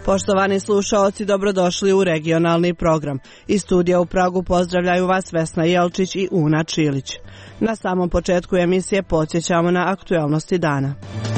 Poštovani slušaoci, dobrodošli u regionalni program. Iz studija u Pragu pozdravljaju vas Vesna Jelčić i Una Čilić. Na samom početku emisije podsjećamo na aktualnosti dana.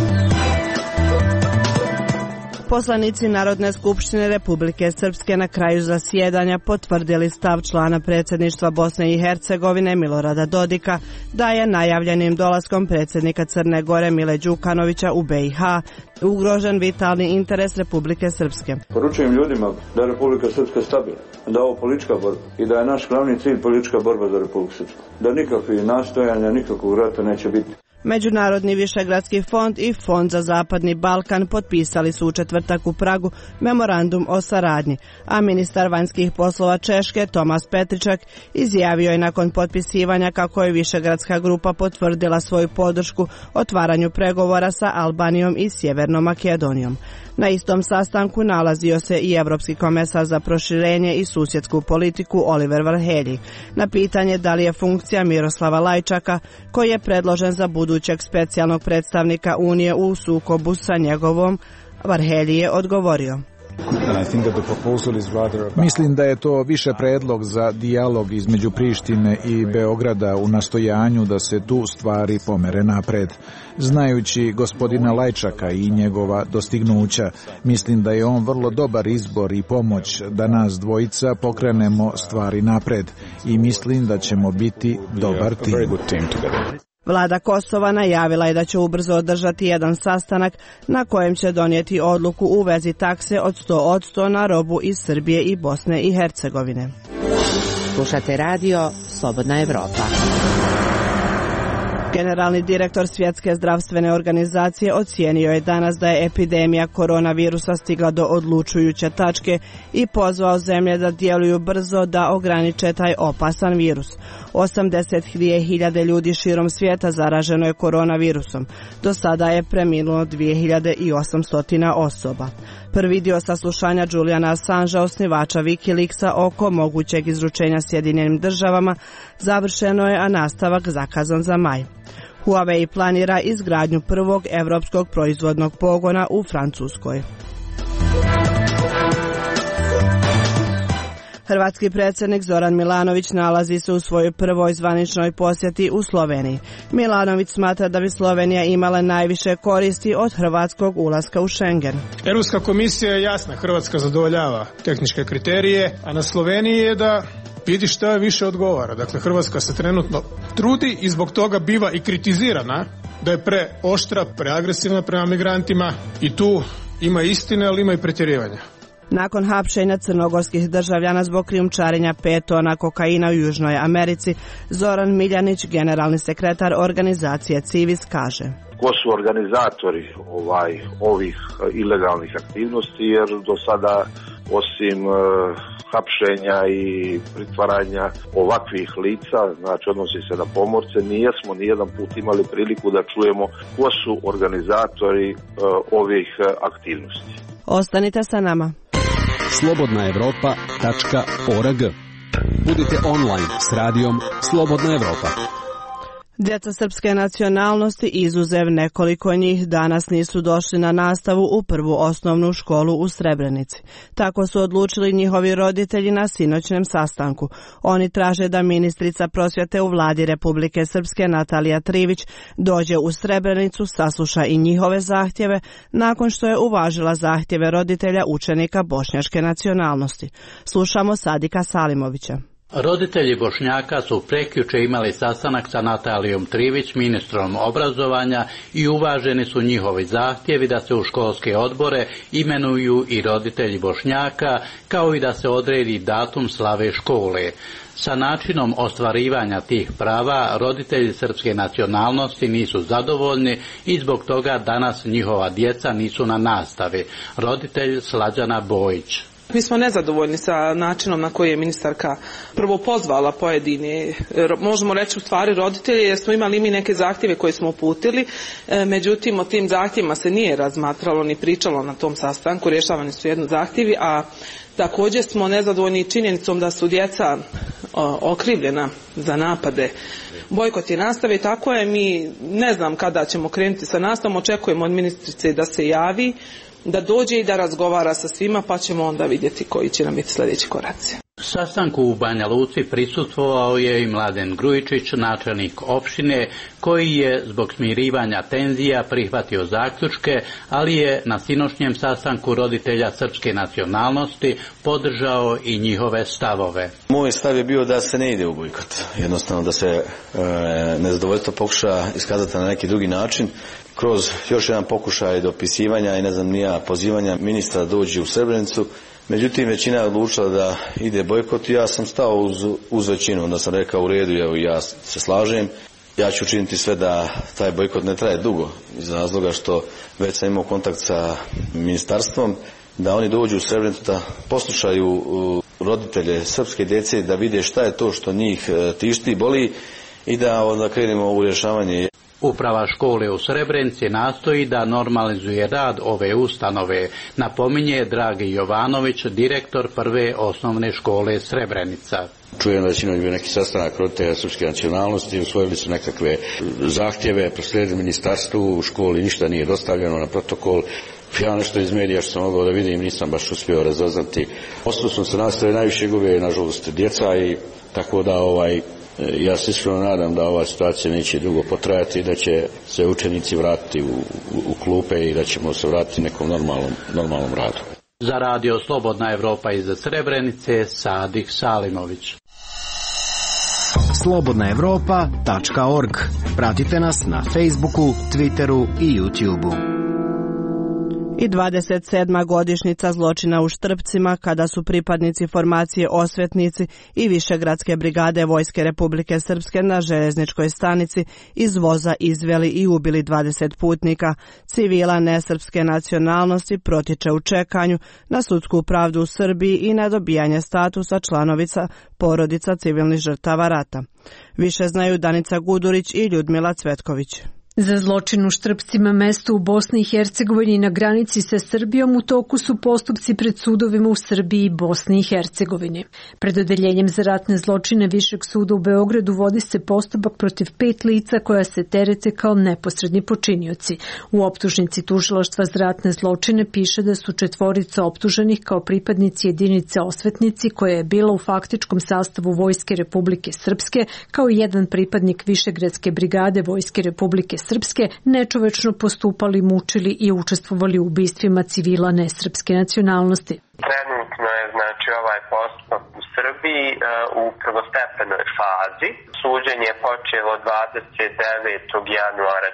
Poslanici Narodne skupštine Republike Srpske na kraju zasjedanja potvrdili stav člana predsjedništva Bosne i Hercegovine Milorada Dodika da je najavljenim dolaskom predsjednika Crne Gore Mile Đukanovića u BiH ugrožen vitalni interes Republike Srpske. Poručujem ljudima da je Republika Srpska stabilna, da je ovo politička borba i da je naš glavni cilj politička borba za Republiku Srpsku. Da nikakvih nastojanja, nikakvog rata neće biti. Međunarodni višegradski fond i Fond za Zapadni Balkan potpisali su u četvrtak u Pragu memorandum o saradnji, a ministar vanjskih poslova Češke Tomas Petričak izjavio je nakon potpisivanja kako je višegradska grupa potvrdila svoju podršku otvaranju pregovora sa Albanijom i Sjevernom Makedonijom. Na istom sastanku nalazio se i Evropski komesar za proširenje i susjedsku politiku Oliver Varhelyi. Na pitanje da li je funkcija Miroslava Lajčaka, koji je predložen za budućeg specijalnog predstavnika Unije u sukobu sa njegovom, Varhelyi je odgovorio: Mislim da je to više predlog za dijalog između Prištine i Beograda u nastojanju da se tu stvari pomere napred. Znajući gospodina Lajčaka i njegova dostignuća, mislim da je on vrlo dobar izbor i pomoć da nas dvojica pokrenemo stvari napred i mislim da ćemo biti dobar tim. Vlada Kosova najavila je da će ubrzo održati jedan sastanak na kojem će donijeti odluku u vezi takse od 100% na robu iz Srbije i Bosne i Hercegovine. Slušate radio Slobodna Evropa. Generalni direktor Svjetske zdravstvene organizacije ocijenio je danas da je epidemija koronavirusa stigla do odlučujuće tačke i pozvao zemlje da djeluju brzo da ograniče taj opasan virus. 80.000 ljudi širom svijeta zaraženo je koronavirusom. Do sada je preminulo 2.800 osoba. Prvi dio saslušanja Juliana Assangea, osnivača Wikileaksa, oko mogućeg izručenja Sjedinjenim državama završeno je, a nastavak zakazan za maj. Huawei planira izgradnju prvog evropskog proizvodnog pogona u Francuskoj. Hrvatski predsjednik Zoran Milanović nalazi se u svojoj prvoj zvaničnoj posjeti u Sloveniji. Milanović smatra da bi Slovenija imala najviše koristi od hrvatskog ulaska u Schengen. Europska komisija je jasna, Hrvatska zadovoljava tehničke kriterije, a na Sloveniji je da vidi šta je više odgovara. Dakle, Hrvatska se trenutno trudi i zbog toga biva i kritizirana da je preoštra, preagresivna prema migrantima i tu ima istine, ali ima i pretjerivanja. Nakon hapšenja crnogorskih državljana zbog krijumčarenja 5 tona kokaina u Južnoj Americi, Zoran Miljanić, generalni sekretar organizacije Civis, kaže: Ko su organizatori ovih ilegalnih aktivnosti, jer do sada osim hapšenja i pritvaranja ovakvih lica, znači odnosi se na pomorce, nijesmo nijedan put imali priliku da čujemo ko su organizatori ovih aktivnosti. Ostanite sa nama. slobodnaevropa.org. Budite online s radijom Slobodna Evropa. Djeca srpske nacionalnosti, izuzev nekoliko njih, danas nisu došli na nastavu u prvu osnovnu školu u Srebrenici. Tako su odlučili njihovi roditelji na sinoćnem sastanku. Oni traže da ministrica prosvjete u vladi Republike Srpske Natalija Trivić dođe u Srebrenicu, sasluša i njihove zahtjeve, nakon što je uvažila zahtjeve roditelja učenika bošnjačke nacionalnosti. Slušamo Sadika Salimovića. Roditelji Bošnjaka su prekjuče imali sastanak sa Natalijom Trivić, ministrom obrazovanja, i uvaženi su njihovi zahtjevi da se u školske odbore imenuju i roditelji Bošnjaka, kao i da se odredi datum slave škole. Sa načinom ostvarivanja tih prava roditelji srpske nacionalnosti nisu zadovoljni i zbog toga danas njihova djeca nisu na nastavi. Roditelj Slađana Bojić: Mi smo nezadovoljni sa načinom na koji je ministarka prvo pozvala pojedine, možemo reći u stvari roditelje, jer smo imali mi neke zahtjeve koje smo uputili, međutim o tim zahtjevima se nije razmatralo ni pričalo na tom sastanku, rješavani su jedno zahtjevi, a također smo nezadovoljni činjenicom da su djeca okrivljena za napade. Bojkot je nastave i tako je, mi ne znam kada ćemo krenuti sa nastavom, očekujemo od ministrice da se javi da dođe i da razgovara sa svima, pa ćemo onda vidjeti koji će nam biti sljedeći koraci. Sastanku u Banja Luci prisustvovao je i Mladen Grujičić, načelnik opštine, koji je zbog smirivanja tenzija prihvatio zaključke, ali je na sinoćnjem sastanku roditelja srpske nacionalnosti podržao i njihove stavove. Moj stav je bio da se ne ide u bojkot, jednostavno da se nezadovoljstvo pokuša iskazati na neki drugi način, kroz još jedan pokušaj dopisivanja i pozivanja ministra da dođe u Srebrenicu. Međutim, većina je odlučila da ide bojkot i ja sam stao uz većinu, onda sam rekao u redu, evo ja se slažem, ja ću učiniti sve da taj bojkot ne traje dugo, iz razloga što već sam imao kontakt sa ministarstvom, da oni dođu u Srebrenicu, da poslušaju roditelje srpske djece, da vide šta je to što njih tišti, boli i da onda krenemo u rješavanje. Uprava škole u Srebrenici nastoji da normalizuje rad ove ustanove, napominje Dragi Jovanović, direktor prve osnovne škole Srebrenica. Čujem da je bio neki sastanak roditelja srpske nacionalnosti, usvojili su nekakve zahtjeve, proslijedili ministarstvu, u školi ništa nije dostavljeno na protokol. Ja nešto iz medija što sam mogao da vidim nisam baš uspio razaznati. Ostalo smo se nastavili, najviše gube nažalost djeca i tako da ja se iskreno nadam da ova situacija neće dugo potrajati i da će se učenici vratiti u klupe i da ćemo se vratiti nekom normalnom radu. Za radio Slobodna Evropa iz Srebrenice, Sadih Salimović. slobodnaevropa.org. Pratite nas na Facebooku, Twitteru i YouTubeu. I 27. godišnjica zločina u Štrpcima, kada su pripadnici formacije Osvetnici i Višegradske brigade Vojske Republike Srpske na željezničkoj stanici iz voza izveli i ubili 20 putnika. Civila nesrpske nacionalnosti protiče u čekanju na sudsku pravdu u Srbiji i na dobijanje statusa članovica porodica civilnih žrtava rata. Više znaju Danica Gudurić i Ljudmila Cvetković. Za zločin u Štrpcima, mesto u Bosni i Hercegovini na granici sa Srbijom, u toku su postupci pred sudovima u Srbiji i Bosni i Hercegovini. Pred odeljenjem za ratne zločine Višeg suda u Beogradu vodi se postupak protiv 5 lica koja se terete kao neposredni počinioci. U optužnici tužilaštva za ratne zločine piše da su 4 optuženih kao pripadnici jedinice Osvetnici koja je bila u faktičkom sastavu Vojske Republike Srpske, kao i jedan pripadnik Višegradske brigade Vojske Republike Srpske, nečovečno postupali, mučili i učestvovali u ubistvima civila nesrpske nacionalnosti. Trenutno je ovaj postupak u Srbiji u prvostepenoj fazi. Suđenje je počelo 29. januara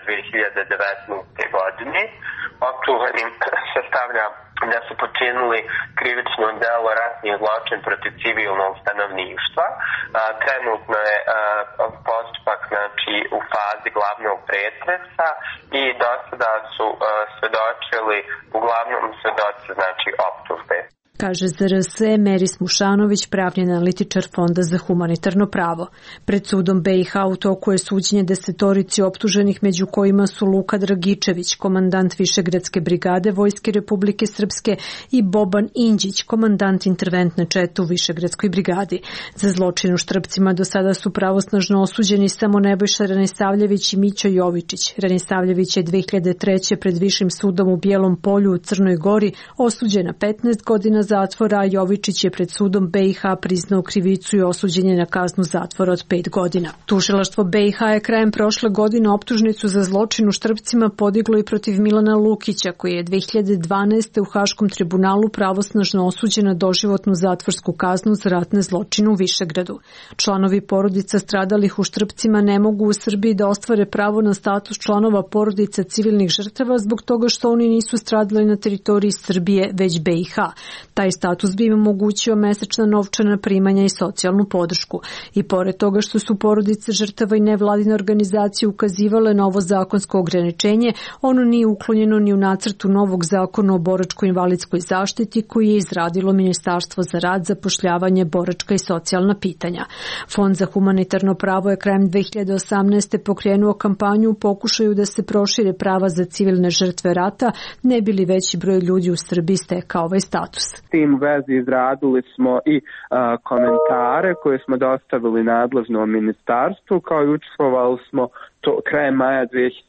2019. godine. Optuženim se stavlja da su počinili krivično delo ratni zločin protiv civilnog stanovništva. Trenutno je postupak u fazi glavnog pretresa i do sada su svedočili uglavnom svedoci optužbe. Kaže za RS Meris Mušanović, pravni analitičar Fonda za humanitarno pravo. Pred sudom BiH u toku je suđenje 10 optuženih, među kojima su Luka Dragičević, komandant Višegradske brigade Vojske Republike Srpske, i Boban Inđić, komandant interventne čete u Višegradskoj brigadi. Za zločin u Štrpcima do sada su pravosnažno osuđeni samo Nebojša Ranisavljević i Mićo Jovičić. Ranisavljević je 2003. pred Višim sudom u Bijelom Polju u Crnoj Gori osuđen na 15 godina zatvora, a Jovičić je pred sudom BiH priznao krivicu i osuđen je na kaznu zatvora od 5 godina. Tužilaštvo BiH je krajem prošle godine optužnicu za zločin u Štrpcima podiglo i protiv Milana Lukića, koji je 2012. u Haškom tribunalu pravosnažno osuđen na doživotnu zatvorsku kaznu za ratne zločine u Višegradu. Članovi porodica stradalih u Štrpcima ne mogu u Srbiji da ostvare pravo na status članova porodica civilnih žrtava zbog toga što oni nisu stradali na teritoriji Srbije, već BiH. Taj status bi im omogućio mesečna novčana primanja i socijalnu podršku. I pored toga što su porodice žrtava i nevladine organizacije ukazivale na ovo zakonsko ograničenje, ono nije uklonjeno ni u nacrtu novog zakona o boračko-invalidskoj zaštiti koji je izradilo Ministarstvo za rad, zapošljavanje, boračka i socijalna pitanja. Fond za humanitarno pravo je krajem 2018. pokrenuo kampanju u pokušaju da se prošire prava za civilne žrtve rata, ne bi li veći broj ljudi u Srbiji stekao ovaj status. S tim u vezi izradili smo i komentare koje smo dostavili nadležnom ministarstvu, kao i učestvovali smo krajem maja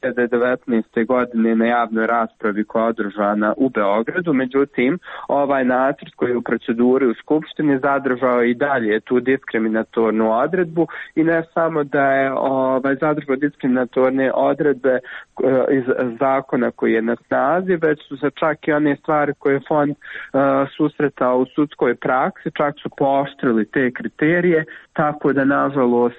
2019. godine na javnoj raspravi koja je održana u Beogradu. Međutim, ovaj nacrt koji je u proceduri u Skupštini zadržao i dalje tu diskriminatornu odredbu i ne samo da je zadržao diskriminatorne odredbe iz zakona koji je na snazi, već su se čak i one stvari koje je fond susretao u sudskoj praksi, čak su pooštrili te kriterije, tako da nažalost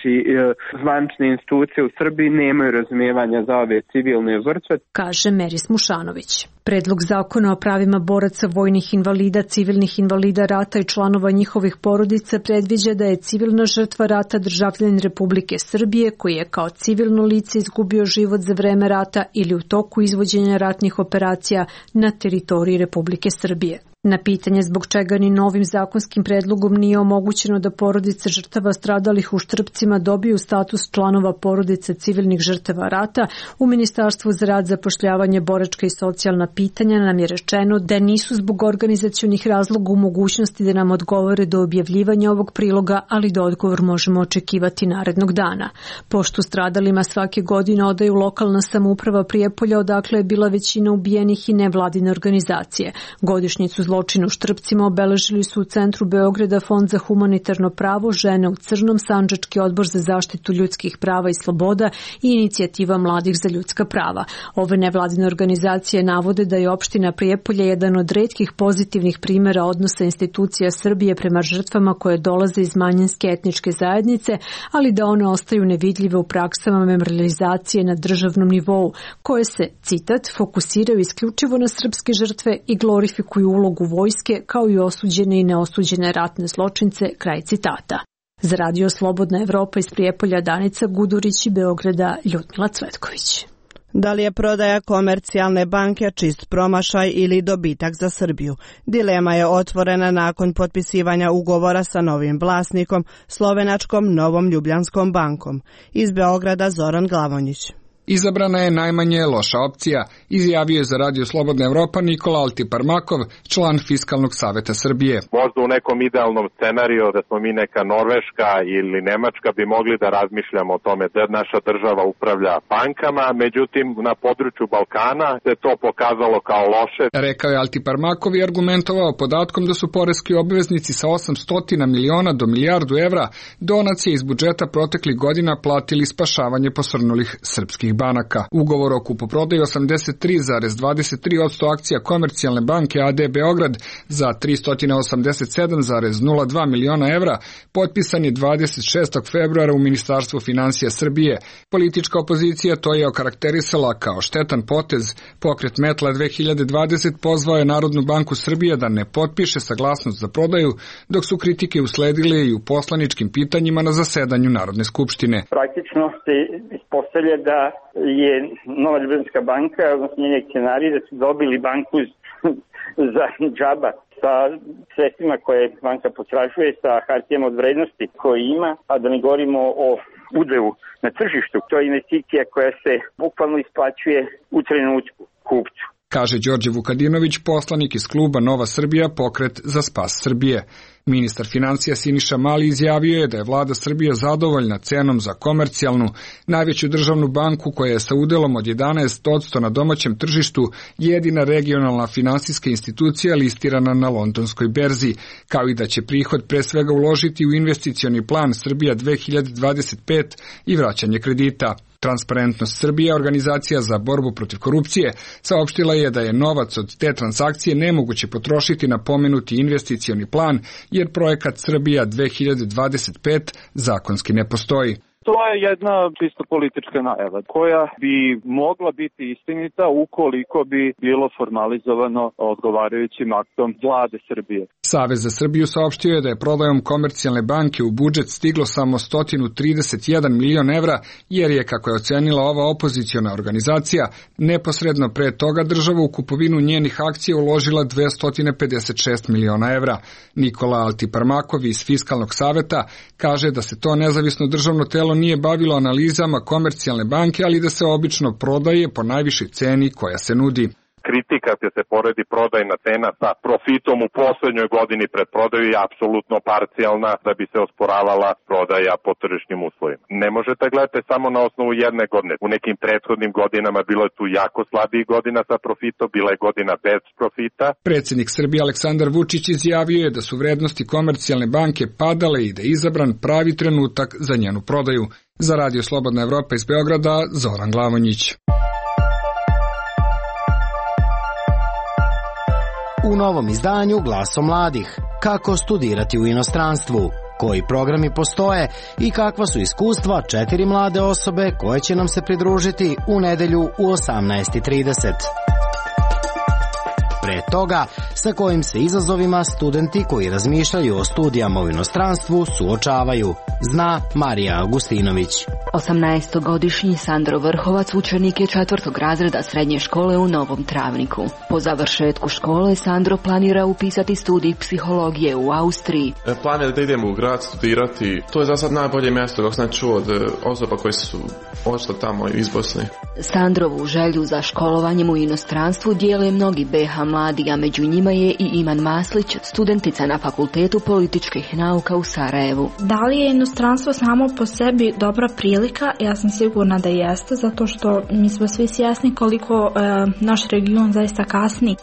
zvanične institucije u Srbiji nemaju razumijevanja za ove civilne žrtve. Kaže Meris Mušanović. Predlog zakona o pravima boraca, vojnih invalida, civilnih invalida rata i članova njihovih porodica predviđa da je civilna žrtva rata državljanin Republike Srbije koji je kao civilno lice izgubio život za vreme rata ili u toku izvođenja ratnih operacija na teritoriji Republike Srbije. Na pitanje zbog čega ni novim zakonskim predlogom nije omogućeno da porodice žrtava stradalih u Štrpcima dobiju status članova porodice civilnih žrtava rata, u Ministarstvu za rad, zapošljavanje, boračka i socijalna pitanja nam je rečeno da nisu zbog organizacionih razloga u mogućnosti da nam odgovore do objavljivanja ovog priloga, ali da odgovor možemo očekivati narednog dana. Poštu stradalima svake godine odaju lokalna samouprava Prijepolja, odakle je bila većina ubijenih, i nevladine organizacije. Godišnjicu zločina u Štrpcima obeležili su u centru Beograda Fond za humanitarno pravo, Žene u crnom, Sandžački odbor za zaštitu ljudskih prava i sloboda i Inicijativa mladih za ljudska prava. Ove nevladine organizacije navode da je opština Prijepolje jedan od retkih pozitivnih primjera odnosa institucija Srbije prema žrtvama koje dolaze iz manjinske etničke zajednice, ali da one ostaju nevidljive u praksama memorializacije na državnom nivou, koje se, citat, fokusiraju isključivo na srpske žrtve i glorifikuju ulogu vojske kao i osuđene i neosuđene ratne zločince, kraj citata. Za Radio Slobodna Evropa iz Prijepolja Danica Gudurić i Beograda Ljudmila Cvetković. Da li je prodaja Komercijalne banke čist promašaj ili dobitak za Srbiju? Dilema je otvorena nakon potpisivanja ugovora sa novim vlasnikom, slovenačkom Novom Ljubljanskom bankom. Iz Beograda Zoran Glavonjić. Izabrana je najmanje loša opcija, izjavio je za Radio Slobodna Evropa Nikola Altiparmakov, član Fiskalnog saveta Srbije. Možda u nekom idealnom scenariju da smo mi neka Norveška ili Nemačka bi mogli da razmišljamo o tome da naša država upravlja bankama, međutim na području Balkana se to pokazalo kao loše. Rekao je Altiparmakov i argumentovao podatkom da su poreski obveznici sa 800 miliona do milijardu evra donacije iz budžeta proteklih godina platili spašavanje posrnulih srpskih banaka. Ugovor o kupoprodaju 83,23% akcija Komercijalne banke AD Beograd za 387,02 miliona evra potpisan je 26. februara u Ministarstvu finansija Srbije. Politička opozicija to je okarakterisala kao štetan potez. Pokret Metla 2020 pozvao je Narodnu banku Srbije da ne potpiše saglasnost za prodaju, dok su kritike usledile i u poslaničkim pitanjima na zasedanju Narodne skupštine. Praktično se ispostavlja da je Nova Ljubljanska banka, odnosno njeni akcionari, da su dobili banku za džaba sa sredstvima koje banka potražuje, sa hartijama od vrednosti koje ima, a da ne govorimo o udelu na tržištu. To je investicija koja se bukvalno isplaćuje u trenutku kupcu. Kaže Đorđe Vukadinović, poslanik iz kluba Nova Srbija, pokret za spas Srbije. Ministar financija Siniša Mali izjavio je da je vlada Srbije zadovoljna cenom za Komercijalnu, najveću državnu banku koja je sa udelom od 11% na domaćem tržištu jedina regionalna finansijska institucija listirana na londonskoj berzi, kao i da će prihod pre svega uložiti u investicioni plan Srbija 2025 i vraćanje kredita. Transparentnost Srbije, organizacija za borbu protiv korupcije, saopštila je da je novac od te transakcije nemoguće potrošiti na pomenuti investicioni plan, jer projekat Srbija 2025 zakonski ne postoji. To je jedna čisto politička najava koja bi mogla biti istinita ukoliko bi bilo formalizovano odgovarajućim aktom vlade Srbije. Savez za Srbiju saopštio je da je prodajom Komercijalne banke u budžet stiglo samo 131 milion evra, jer je, kako je ocenila ova opoziciona organizacija, neposredno pre toga država u kupovinu njenih akcija uložila 256 miliona evra. Nikola Altiparmakov iz Fiskalnog saveta kaže da se to nezavisno državno telo nije bavilo analizama Komercijalne banke, ali da se obično prodaje po najvišoj ceni koja se nudi. kritika kad se poredi prodajna cena sa profitom u poslednjoj godini pred prodaju je apsolutno parcijalna da bi se osporavala prodaja po tržišnim uslovima. Ne možete gledati samo na osnovu jedne godine. U nekim prethodnim godinama bilo je tu jako slabih godina sa profitom, bila je godina bez profita. Predsjednik Srbije Aleksandar Vučić izjavio je da su vrednosti Komercijalne banke padale i da je izabran pravi trenutak za njenu prodaju. Za Radio Slobodna Evropa iz Beograda, Zoran Glavonjić. U novom izdanju Glaso mladih. Kako studirati u inostranstvu? Koji programi postoje i kakva su iskustva 4 mlade osobe koje će nam se pridružiti u nedelju u 18:30. Pre toga, sa kojim se izazovima studenti koji razmišljaju o studijama u inostranstvu suočavaju, zna Marija Augustinović. 18-godišnji Sandro Vrhovac učenik je 4. razreda srednje škole u Novom Travniku. Po završetku škole Sandro planira upisati studij psihologije u Austriji. Planiram da idem u grad studirati. To je za sad najbolje mjesto dok sam čuo od osoba koji su odšli tamo iz Bosne. Sandrovu želju za školovanjem u inostranstvu dijele mnogi BH mladi, a među njima je i Iman Maslić, studentica na Fakultetu političkih nauka u Sarajevu. Da li je inostranstvo samo po sebi dobra prilika? Ja sam sigurna da jeste, zato što mi smo svi svjesni koliko naš region zaista kasni.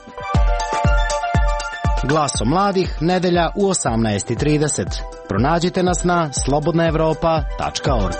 Glaso mladih, nedelja u 18:30. Pronađite nas na slobodnaevropa.org.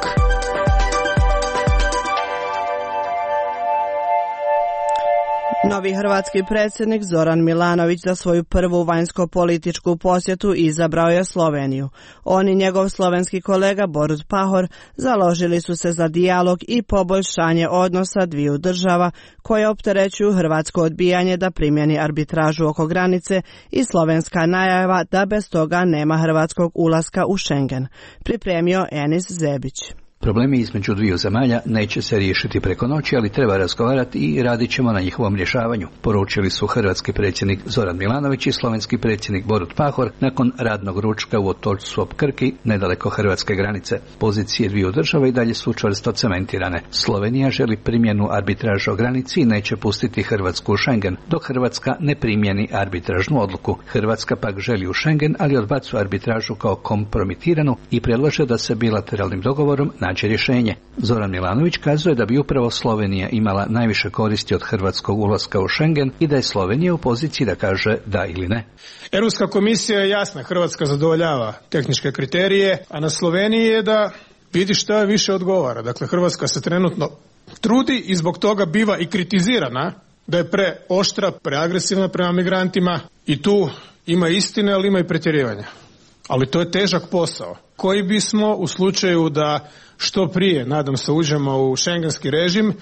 Novi hrvatski predsjednik Zoran Milanović za svoju prvu vanjsko-političku posjetu izabrao je Sloveniju. On i njegov slovenski kolega Borut Pahor založili su se za dijalog i poboljšanje odnosa dviju država koje opterećuju hrvatsko odbijanje da primjeni arbitražu oko granice i slovenska najava da bez toga nema hrvatskog ulaska u Schengen. Pripremio Enis Zebić. Problemi između dviju zemalja neće se riješiti preko noći, ali treba razgovarati i radit ćemo na njihovom rješavanju, poručili su hrvatski predsjednik Zoran Milanović i slovenski predsjednik Borut Pahor nakon radnog ručka u Otočcu ob Krki, nedaleko hrvatske granice. Pozicije dviju država i dalje su čvrsto cementirane. Slovenija želi primjenu arbitraže o granici i neće pustiti Hrvatsku u Schengen, dok Hrvatska ne primjeni arbitražnu odluku. Hrvatska pak želi u Schengen, ali odbacuje arbitražu kao kompromitiranu i predlaže da se bilateralnim dogovorom nađe rješenje. Zoran Milanović kazuje da bi upravo Slovenija imala najviše koristi od hrvatskog ulaska u Schengen i da je Slovenija u poziciji da kaže da ili ne. Europska komisija je jasna, Hrvatska zadovoljava tehničke kriterije, a na Sloveniji je da vidi šta više odgovara. Dakle, Hrvatska se trenutno trudi i zbog toga biva i kritizirana da je preoštra, preagresivna prema migrantima i tu ima istine, ali ima i pretjerivanja. Ali to je težak posao koji bismo u slučaju da što prije, nadam se, uđemo u šengenski režim,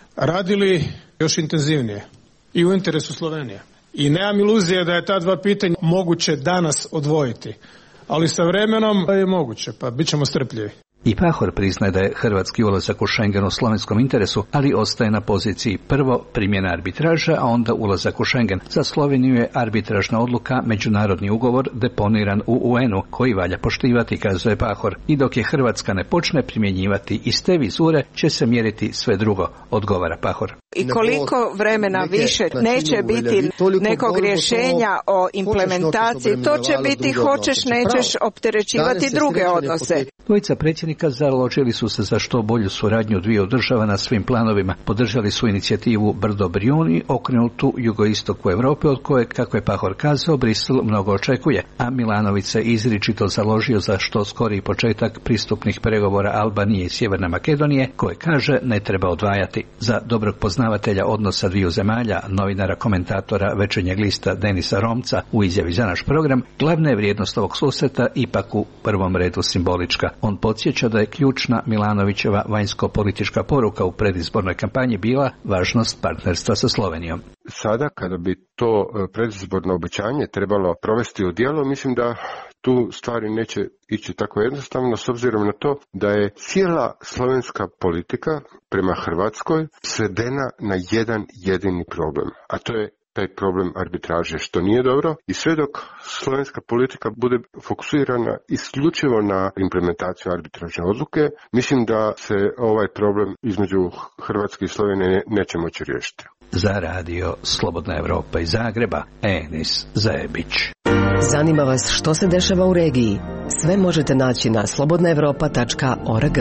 radili još intenzivnije i u interesu Slovenije. I nemam iluzije da je ta dva pitanja moguće danas odvojiti, ali sa vremenom je moguće, pa bit ćemo strpljivi. I Pahor priznaje da je hrvatski ulazak u Schengen u slovenskom interesu, ali ostaje na poziciji prvo primjena arbitraža, a onda ulazak u Schengen. Za Sloveniju je arbitražna odluka međunarodni ugovor deponiran u UN-u koji valja poštivati, kazuje Pahor. I dok je Hrvatska ne počne primjenjivati iste vizure, će se mjeriti sve drugo, odgovara Pahor. I koliko vremena više neće biti nekog rješenja o implementaciji, to će biti hoćeš, nećeš opterećivati druge odnose. Dvojica predsjednika založili su se za što bolju suradnju dviju država na svim planovima. Podržali su inicijativu Brdo Brijuni, okrenutu jugoistoku Europe, od koje, kako je Pahor kazao, Brisel mnogo očekuje, a Milanović se izričito založio za što skoriji početak pristupnih pregovora Albanije i Sjeverne Makedonije, koje kaže ne treba odvajati. Za dobrog poznavatelja odnosa dviju zemalja, novinara komentatora Večernjeg lista Denisa Romca u izjavi za naš program, glavna je vrijednost ovog susreta ipak u prvom redu simbolička. On podsjeća da je ključna Milanovićeva vanjsko-politička poruka u predizbornoj kampanji bila važnost partnerstva sa Slovenijom. Sada, kada bi to predizborno obećanje trebalo provesti u djelo, mislim da tu stvari neće ići tako jednostavno, s obzirom na to da je cijela slovenska politika prema Hrvatskoj svedena na jedan jedini problem, a to je taj problem arbitraže, što nije dobro. I sve dok slovenska politika bude fokusirana isključivo na implementaciju arbitražne odluke, mislim da se ovaj problem između Hrvatske i Slovenije neće moći riješiti. Za radio Slobodna Evropa iz Zagreba, Enis Zajebić. Zanima vas što se dešava u regiji? Sve možete naći na slobodnaevropa.org.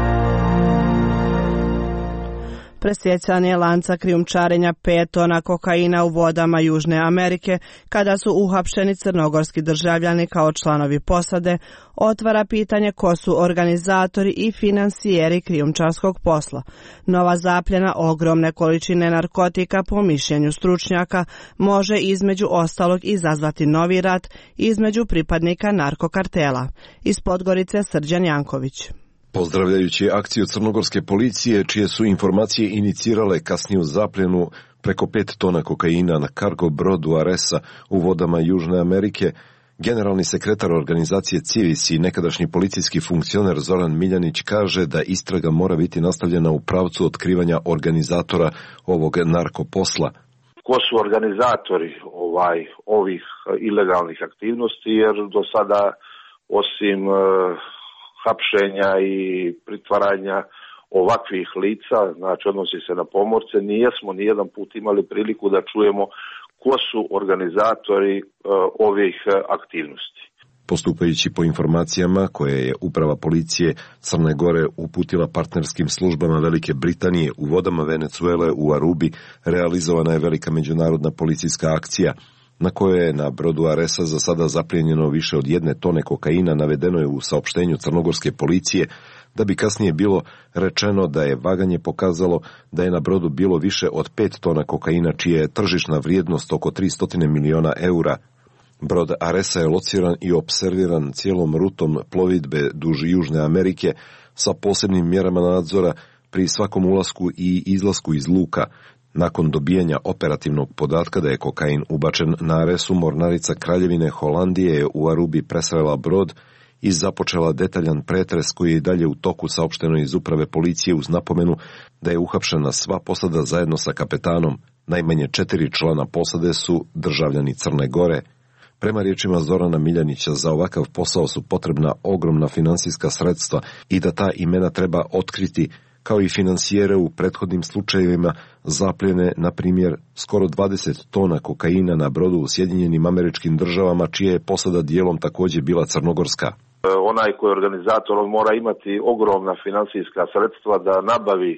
Presjecanje lanca krijumčarenja 5 tona kokaina u vodama Južne Amerike, kada su uhapšeni crnogorski državljani kao članovi posade, otvara pitanje ko su organizatori i finansijeri krijumčarskog posla. Nova zapljena ogromne količine narkotika, po mišljenju stručnjaka, može između ostalog izazvati novi rat između pripadnika narkokartela. Iz Podgorice Srđan Janković. Pozdravljajući akciju crnogorske policije, čije su informacije inicirale kasniju zapljenu preko 5 tona kokaina na kargo brodu Aresa u vodama Južne Amerike, generalni sekretar organizacije Civis i nekadašnji policijski funkcioner Zoran Miljanić kaže da istraga mora biti nastavljena u pravcu otkrivanja organizatora ovog narkoposla. Ko su organizatori ovih ilegalnih aktivnosti, jer do sada osim hapšenja i pritvaranja ovakvih lica, znači odnosi se na pomorce, nijesmo nijedan put imali priliku da čujemo ko su organizatori ovih aktivnosti. Postupajući po informacijama koje je uprava policije Crne Gore uputila partnerskim službama Velike Britanije u vodama Venecuele u Arubi, realizovana je velika međunarodna policijska akcija na kojoj je na brodu Aresa za sada zaplijenjeno više od 1 tone kokaina, navedeno je u saopštenju crnogorske policije, da bi kasnije bilo rečeno da je vaganje pokazalo da je na brodu bilo više od 5 tona kokaina, čija je tržišna vrijednost oko 300 miliona eura. Brod Aresa je lociran i opserviran cijelom rutom plovidbe duž Južne Amerike sa posebnim mjerama nadzora pri svakom ulasku i izlasku iz luka. Nakon dobijanja operativnog podatka da je kokain ubačen na Aresu, mornarica Kraljevine Holandije je u Arubi presrela brod i započela detaljan pretres koji je i dalje u toku, saopšteno iz uprave policije uz napomenu da je uhapšena sva posada zajedno sa kapetanom. Najmanje 4 člana posade su državljani Crne Gore. Prema riječima Zorana Miljanića, za ovakav posao su potrebna ogromna finansijska sredstva i da ta imena treba otkriti, kao i finansijere u prethodnim slučajevima zapljene, na primjer, skoro 20 tona kokaina na brodu u Sjedinjenim Američkim Državama, čija je posada dijelom također bila crnogorska. Onaj koji je organizator, on mora imati ogromna finansijska sredstva da nabavi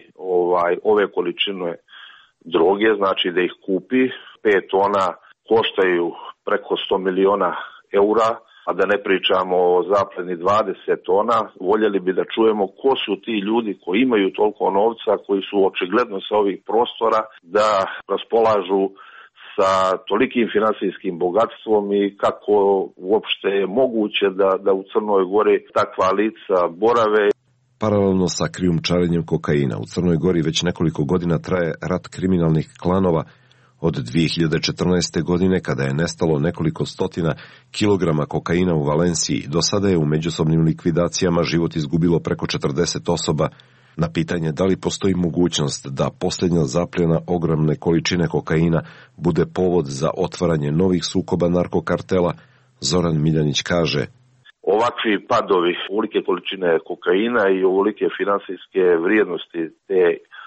ove količine droge, znači da ih kupi. 5 tona koštaju preko 100 miliona eura, a da ne pričamo o zapljeni 20 tona. Voljeli bi da čujemo ko su ti ljudi koji imaju toliko novca, koji su očigledno sa ovih prostora, da raspolažu sa tolikim finansijskim bogatstvom i kako uopšte je moguće da u Crnoj Gori takva lica borave. Paralelno sa krijumčarenjem kokaina u Crnoj Gori već nekoliko godina traje rat kriminalnih klanova. Od 2014. godine, kada je nestalo nekoliko stotina kilograma kokaina u Valenciji, do sada je u međusobnim likvidacijama život izgubilo preko 40 osoba. Na pitanje da li postoji mogućnost da posljednja zapljena ogromne količine kokaina bude povod za otvaranje novih sukoba narkokartela, Zoran Miljanić kaže: ovakvi padovi, ovolike količine kokaina i ovolike finansijske vrijednosti te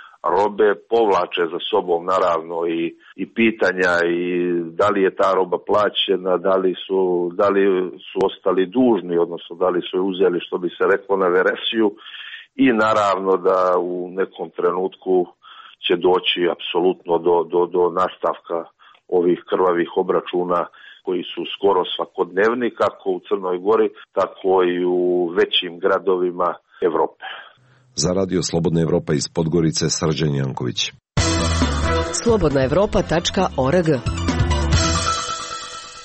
robe povlače za sobom naravno i pitanja i da li je ta roba plaćena, da li su ostali dužni, odnosno da li su je uzeli, što bi se reklo, na veresiju, i naravno da u nekom trenutku će doći apsolutno do nastavka ovih krvavih obračuna koji su skoro svakodnevni, kako u Crnoj Gori, tako i u većim gradovima Evrope. Za radio Slobodna Evropa iz Podgorice, Srđan Janković. slobodnaevropa.org.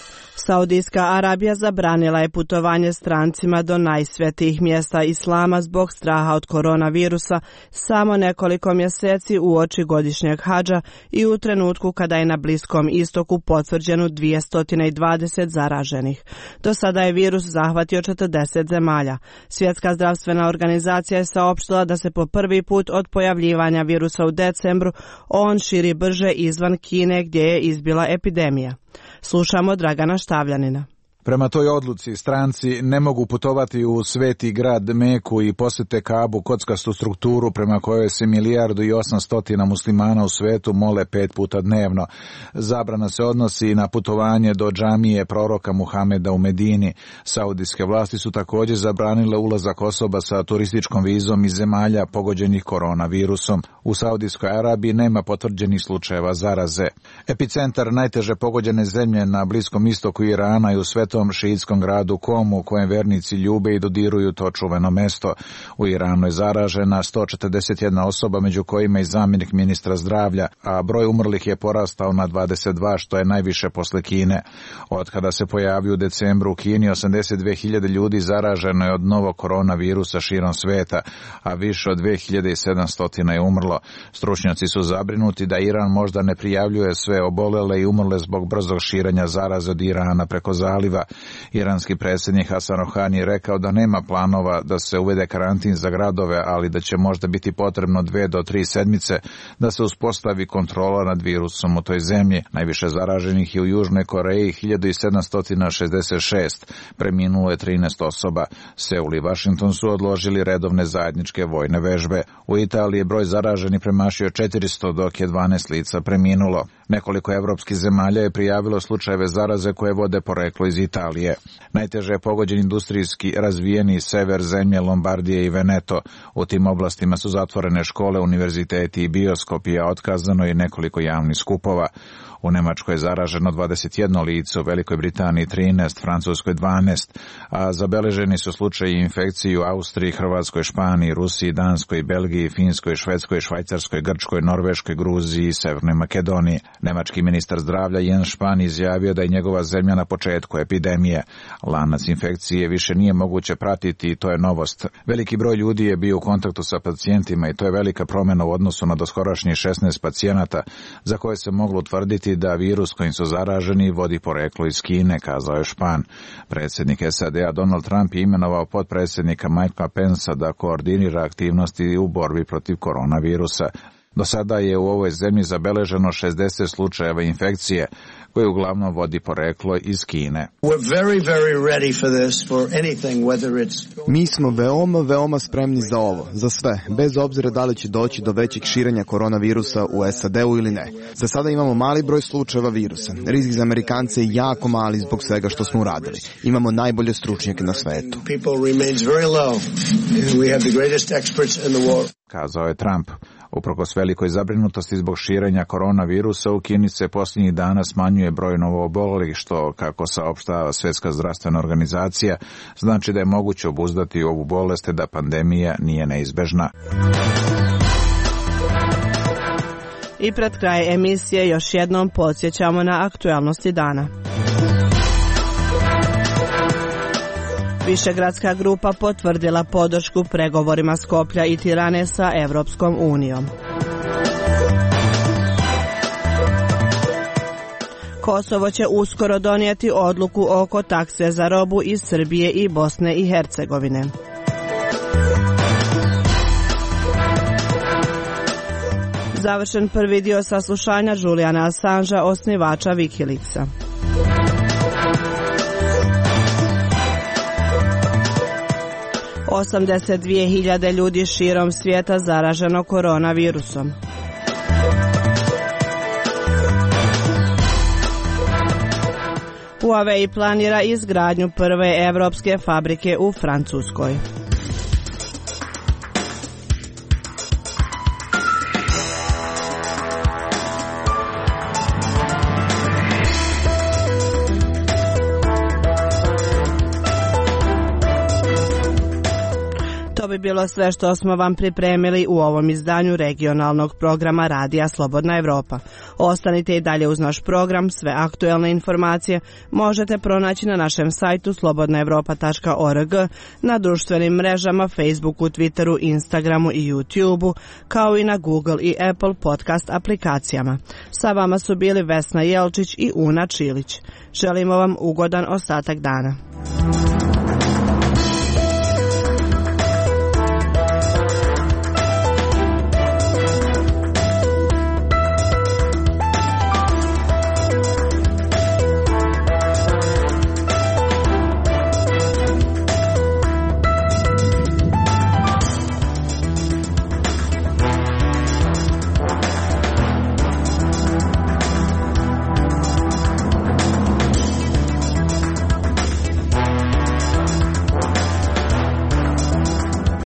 Saudijska Arabija zabranila je putovanje strancima do najsvetijih mjesta islama zbog straha od koronavirusa samo nekoliko mjeseci uoči godišnjeg hadža i u trenutku kada je na Bliskom istoku potvrđeno 220 zaraženih. Do sada je virus zahvatio 40 zemalja. Svjetska zdravstvena organizacija je saopštila da se po prvi put od pojavljivanja virusa u decembru on širi brže izvan Kine gdje je izbila epidemija. Slušamo Dragana Štavljanina. Prema toj odluci stranci ne mogu putovati u sveti grad Meku i posjete Kabu, kockastu strukturu prema kojoj se 1.800.000 muslimana u svetu mole 5 puta dnevno. Zabrana se odnosi na putovanje do džamije proroka Muhameda u Medini. Saudijske vlasti su također zabranile ulazak osoba sa turističkom vizom iz zemalja pogođenih koronavirusom. U Saudijskoj Arabiji nema potvrđenih slučajeva zaraze. Epicentar najteže pogođene zemlje na Bliskom istoku Irana i u svetom šiitskom gradu Komu, u kojem vernici ljube i dodiruju to čuveno mesto. U Iranu je zaražena 141 osoba, među kojima i zamjenik ministra zdravlja, a broj umrlih je porastao na 22, što je najviše posle Kine. Od kada se pojavio u decembru u Kini, 82.000 ljudi zaraženo je od novog koronavirusa širom sveta, a više od 2.700 je umrlo. Stručnjaci su zabrinuti da Iran možda ne prijavljuje sve obolele i umrle zbog brzog širenja zaraze od Irana preko zaliva. Iranski predsjednik Hasan Rohani je rekao da nema planova da se uvede karantin za gradove, ali da će možda biti potrebno 2 do 3 sedmice da se uspostavi kontrola nad virusom u toj zemlji. Najviše zaraženih je u Južnoj Koreji, 1766, preminulo je 13 osoba. Seul i Washington su odložili redovne zajedničke vojne vežbe. U Italiji je broj zaraženih premašio 400, dok je 12 lica preminulo. Nekoliko evropskih zemalja je prijavilo slučajeve zaraze koje vode poreklo iz Italije. Najteže je pogođen industrijski razvijeni sever zemlje Lombardije i Veneto. U tim oblastima su zatvorene škole, univerziteti i bioskopi, a otkazano je nekoliko javnih skupova. U Nemačkoj je zaraženo 21 lice, u Velikoj Britaniji 13, Francuskoj 12, a zabeleženi su slučaji infekcije u Austriji, Hrvatskoj, Španiji, Rusiji, Danskoj, Belgiji, Finskoj, Švedskoj, Švajcarskoj, Grčkoj, Norveškoj, Gruziji i Severnoj Makedoniji. Nemački ministar zdravlja Jens Spahn izjavio da je njegova zemlja na početku epidemije. Lanac infekcije više nije moguće pratiti i to je novost. Veliki broj ljudi je bio u kontaktu sa pacijentima i to je velika promjena u odnosu na doskorašnjih 16 pacijenata za koje se moglo utvrditi da virus kojim su zaraženi vodi poreklo iz Kine, kazao je Špan. Predsjednik SAD-a Donald Trump je imenovao potpredsjednika Mikea Pensa da koordinira aktivnosti u borbi protiv koronavirusa. Do sada je u ovoj zemlji zabeleženo 60 slučajeva infekcije, koje uglavnom vodi poreklo iz Kine. Mi smo veoma spremni za ovo, za sve, bez obzira da li će doći do većeg širenja koronavirusa u SAD-u ili ne. Za sada imamo mali broj slučajeva virusa. Rizik za Amerikance je jako mali zbog svega što smo uradili. Imamo najbolje stručnjake na svetu. Kazao je Trump. Uprkos velikoj zabrinutosti zbog širenja koronavirusa, u Kini se posljednjih dana smanjuje broj novoobolelih, što, kako saopštava Svjetska zdravstvena organizacija, znači da je moguće obuzdati ovu bolest i da pandemija nije neizbežna. I pred kraj emisije još jednom podsjećamo na aktualnosti dana. Višegradska grupa potvrdila podršku pregovorima Skoplja i Tirane sa Evropskom unijom. Kosovo će uskoro donijeti odluku oko takse za robu iz Srbije i Bosne i Hercegovine. Završen prvi dio saslušanja Juliana Assangea, osnivača Wikileaksa. Osamdeset 2.000 ljudi širom svijeta zaraženo koronavirusom. Huawei planira izgradnju prve evropske fabrike u Francuskoj. To bi je bilo sve što smo vam pripremili u ovom izdanju regionalnog programa Radija Slobodna Evropa. Ostanite i dalje uz naš program, sve aktuelne informacije možete pronaći na našem sajtu slobodnaevropa.org, na društvenim mrežama Facebooku, Twitteru, Instagramu i YouTubeu, kao i na Google i Apple podcast aplikacijama. Sa vama su bili Vesna Jelčić i Una Čilić. Želimo vam ugodan ostatak dana.